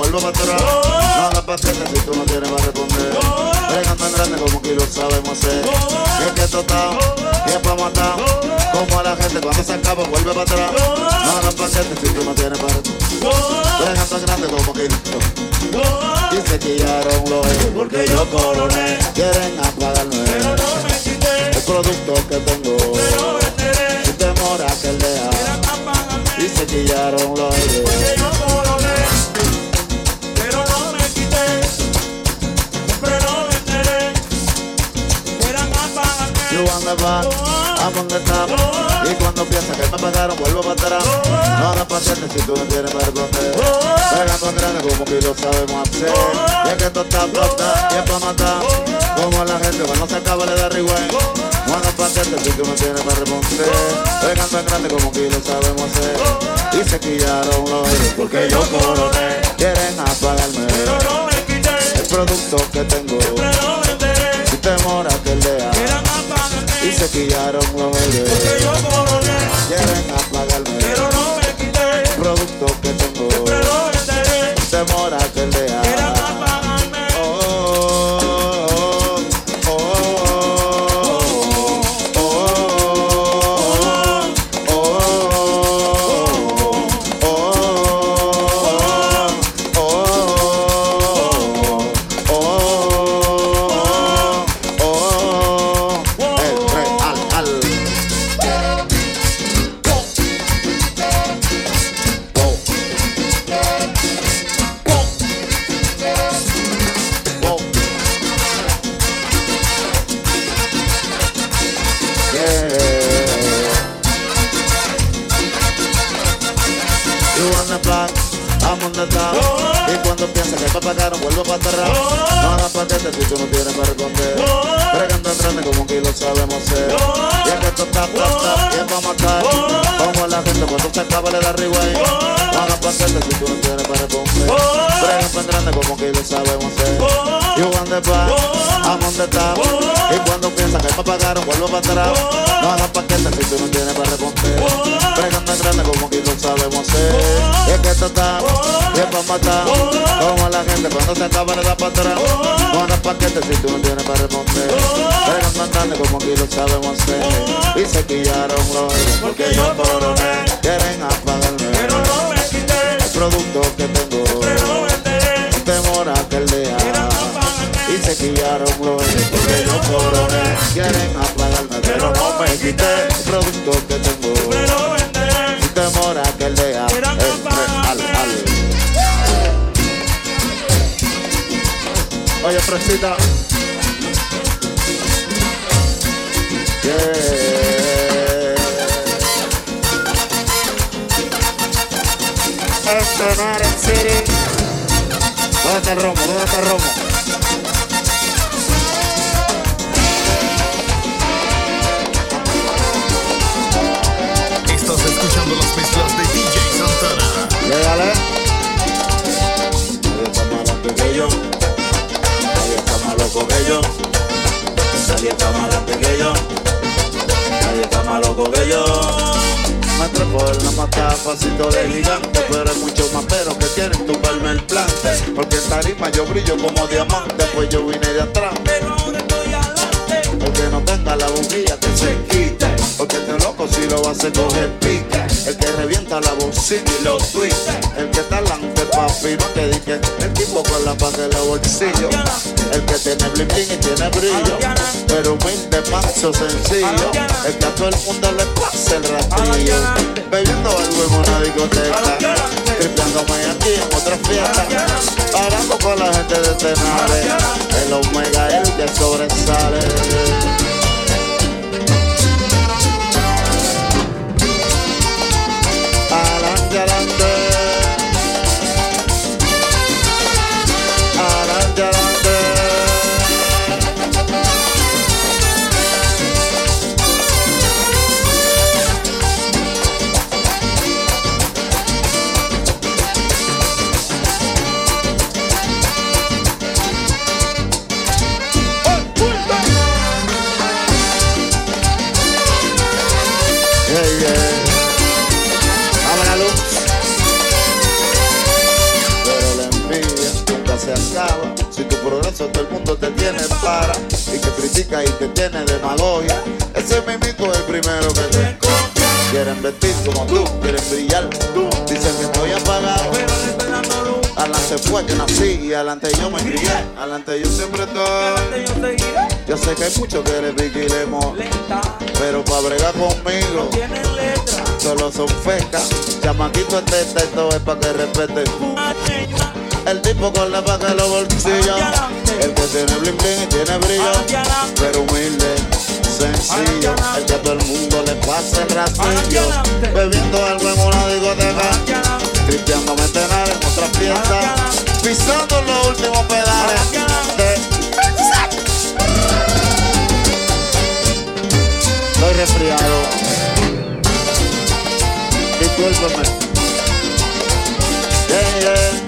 vuelvo para atrás. No hagas paquete si tú no tienes para responder. Bregando en grande como que lo sabemos hacer. Y es que esto está bien para matar. Como a la gente cuando se acaba vuelve para atrás. No hagas paquete si tú no tienes para responder. Bregando en grande como que y se quillaron los porque yo coroné. Quieren apagarme, pero no me quité. el producto que tengo, Pero venderé. sin temor a que él lea. Quieran apagarme, Y se quillaron los porque yo coroné. Pero no me quité. Siempre lo venderé. Quieran apagarme. You want the back, I'm on the top. Y cuando piensa que me pagaron, vuelvo para atrás. No hagas paciente si tú no tienes para responder. Pegando en grande como que lo sabemos hacer. Y es que esto está plata y es para matar. Como la gente cuando se acaba le da rewind. No hagas paciente si tú no tienes para responder. Pegando en grande como que lo sabemos hacer. Y se quillaron los porque yo coroné. Quieren apagarme, Pero no me quité. el producto que tengo, Siempre lo venderé. sin temor a que él lea. Quieran apagarme. Y se quillaron los Porque yo coroné. quieren apagarme, Pero no me quité. el producto que tengo, Siempre lo venderé. sin temor a que él lea. Quieran apagarme. Oh, oh, oh, oh, oh, el real. I'm on the top. Y cuando piensa que me pagaron, vuelvo para atrás. No hagas paquete si tú no tienes para responder. Bregando en grande como que lo sabemos hacer. Y es que esto está plata y es para matar. Como a la gente cuando se acaba le da rewind. No hagas paquete si tú no tienes para responder. Bregando en grande como que lo sabemos hacer. You want the back, I'm on the top. Y cuando piensa que me pagaron, vuelvo para atrás. No hagas paquete si tú no tienes para responder. Bregando en grande como que lo sabemos hacer. Y es que esto está bien para matar. Como a la gente cuando se acaba le da para atrás. No hagas paquete si tú no tienes para responder. Bregando en grande como que lo sabemos hacer. Y se quillaron los Porque yo coroné. quieren apagarme, Pero no me quité. el producto que tengo, Siempre lo venderé. sin temor a que él lea. Quieran apagarme. Y se quillaron los porque yo coroné. Quieren apagarme, pero no me quité el producto que tengo, Siempre lo venderé. sin temor a que él lea. Quieran apagarme. Oye, fresita. Yeah. Entrenar en City. ¿Dónde está el romo? ¿Dónde está el romo? Estás escuchando las mezclas de DJ Santana. Llegale. Nadie está más alto que yo. Nadie está más loco que yo. Nadie está más alto que yo. Nadie está más loco que yo. Me trepo en la mata pasito de gigante, pero hay muchos más pero que quieren tumbarme el plante. Porque en tarima yo brillo como diamante, pues yo vine de atrás. Pero ahora estoy adelante. El que no tenga la bombilla que se quite, porque este loco si lo hace coger pique. El que revienta la bocina y los tweets. El que está delante papi, no te dije. El tipo con la paz de los bolsillos. El que tiene bling bling y tiene brillo, pero humilde, manso, sencillo. El que a todo el mundo le pasa el rastrillo. Bebiendo algo en una discoteca, triplándome aquí en otra fiesta, parando con la gente de Tenare. El Omega es el que sobresale. Adelante, adelante. Adelante, adelante. mundo te tiene para y que critica y te tiene demagogia. Ese mimito es el primero que te quieren vestir como tú, quieren brillar. Dicen que estoy apagado. Adelante fue que nací y adelante yo me crié. Adelante yo siempre estoy. Yo sé que hay muchos que eres Vicky Lemon, pero pa' bregar conmigo solo son fecas. Chamaquito este esto es pa' que respete. El tipo con la paca en los bolsillos, el que tiene bling bling y tiene brillo, pero humilde, sencillo, el que a todo el mundo le pasa el rasillo, bebiendo algo en una discoteca, tripeando mentenales en otra fiesta, pisando los últimos pedales de... Estoy resfriado, discúlpeme. Yeah, yeah.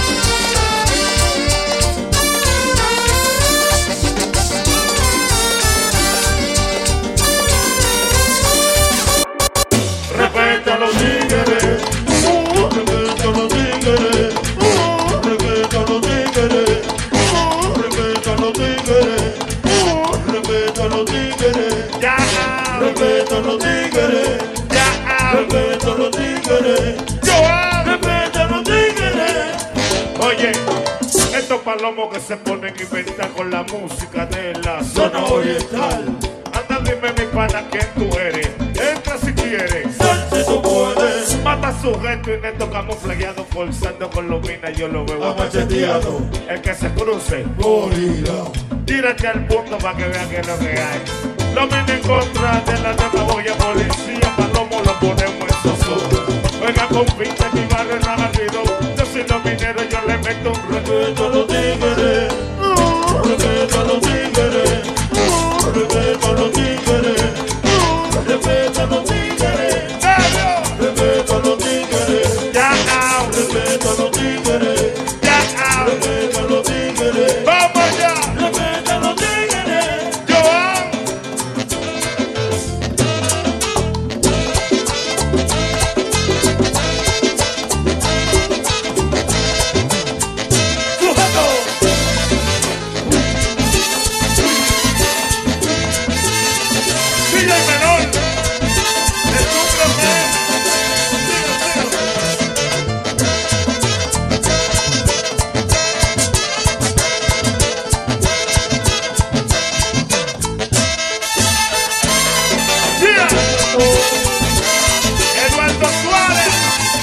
Respeta a los tigres, respeta a los tigres, respeta a los tigres, respeta a los tigres, respeta a los tigres, ya, respeta a los tigres, ya, respeta a los tigres, yo, respeta a los tigres. Oye, estos palomos que se ponen a inventar con la música de la zona oriental. Anda, dime mi pana quién tú eres. Entra si quieres. Si tú puedes. Mata sujeto y neto camuflajeado, forzando con los minas, yo lo veo macheteado. El que se cruce, gorila. Tírate al punto para que vean que es lo que hay. Los minas en contra de la demagogia, policía, palomo lo ponemos en zozobra. Oiga, compite, mi barrio no ha nacido. Yo soy los mineros, yo le meto un respeto a los tigres. Respeto a los tigres. Respeto a los tigres. Respeto a los tigres. Respeto a los tigres. Ya, respeto a los tigres. Ya, respeto a los tigres. Vamos allá. Respeto a los tigres. Joan. Sujeto. DJ menor. El número 3. Eduardo Suárez.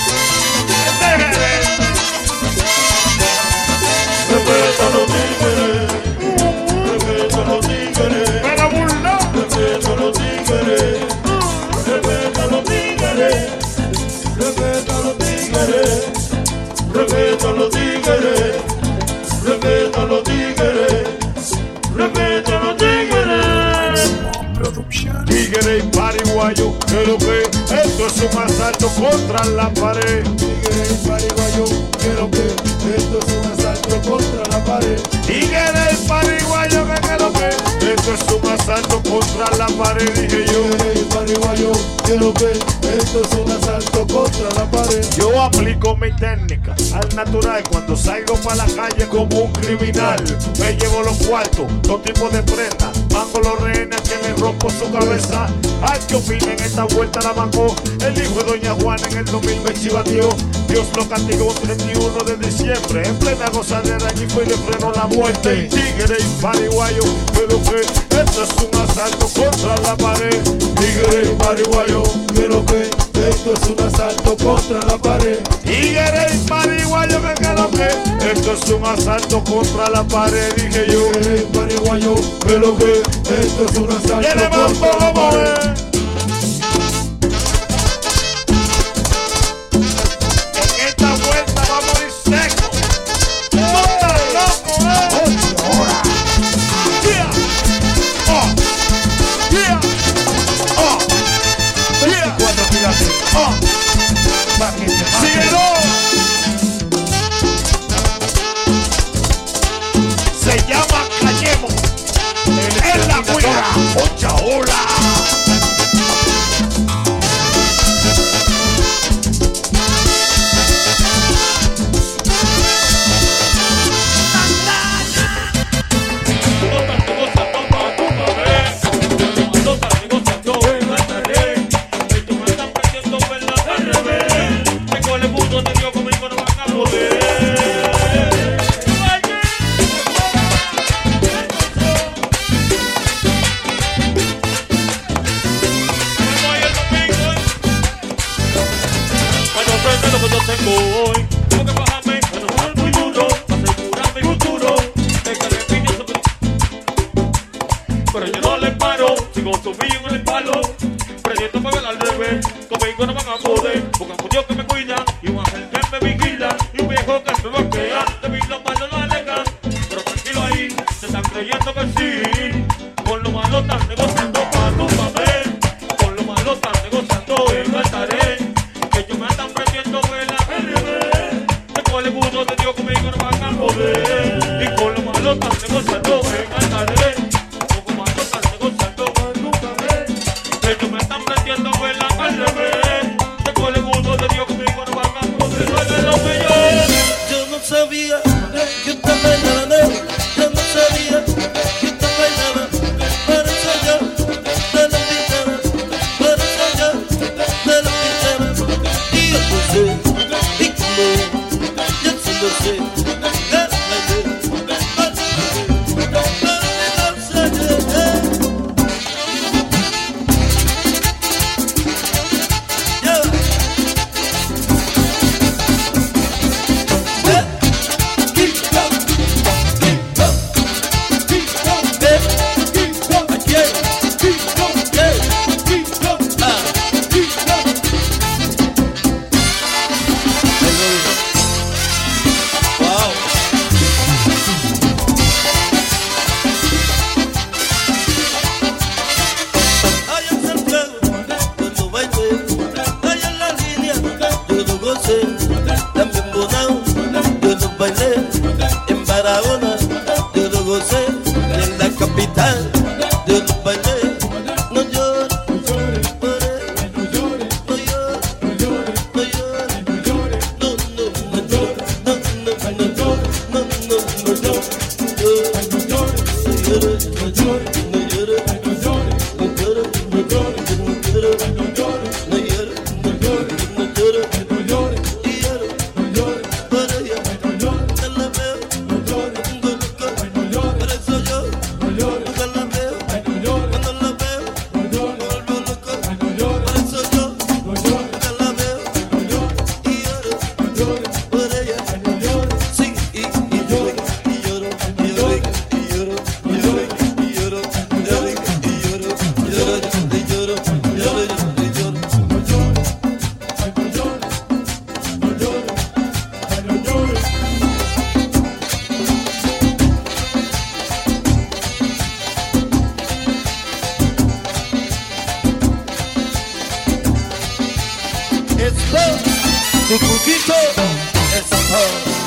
Respeta a los tigres. Respeta a los tigres. Pero burló. Respeta a los tigres. Respeta a los tigres. Respeta a los tigres. Respeta a los tigres. Respeta a los tigres. Respeta a los tigres. Tigre y pariguayo, quiero que esto es un asalto contra la pared. Tigre y pariguayo, quiero que esto es un asalto contra la pared. Tigre y pariguayo, que quiero que esto es un asalto contra la pared. Dije yo. Tigre y pariguayo, quiero que esto es un asalto contra la pared. Yo aplico mi técnica al natural cuando salgo para la calle como un criminal. Me llevo los cuartos, todo tipo de prendas. Mango los rehenes que me rompo su cabeza. Ay, que opinen, esta vuelta la bancó el hijo de Doña Juana en el 2020 chivatió. Dios lo castigó 31 de diciembre. En plena gozadera allí fue y le frenó la muerte. Tigre y pariguayo, pero que esto es un asalto contra la pared. Tigre y pariguayo, pero que esto es un asalto contra la pared. Tigre y pariguayo, que lo que esto es un asalto contra la pared. Dije yo. Tigre y pariguayo, pero que esto es un asalto contra la pared. En esta vuelta vamos a ir seco. No estás loco, ahora. Yeah. Oh. Yeah. Oh. 24 pilates. Oh. Síguelo. Se llama Callemo. Es la cuida. Ocha, hola. voy. Tengo que bajarme, pero no es muy duro, para asegurar mi futuro. De que le pide eso, pero yo no le paro, sigo subido en el palo. Prediendo para ver al revés, conmigo no van a poder, porque un Dios que me cuida y un ángel que me vigila y un viejo que me bloquea. De mí los malos lo alegan, pero tranquilo ahí, se están creyendo que sí. Con lo malo están negociando pa' tu papel, con lo malo están negociando en altaré. Que ellos me están prendiendo vela al revés, que con el mundo de Dios conmigo no van a poder. Y con lo malo están negociando en altaré, con lo malo están negociando en tu papel. Que ellos me están prendiendo vela al revés, que con el mundo de Dios conmigo no van a poder. Yo no sabía que usted bailaba, yo no sabía que usted bailaba. Por eso yo te lo pintaba, por eso yo te lo pintaba. Y yo no sé, y como yo sí lo sé, que Tu cuquito es amor.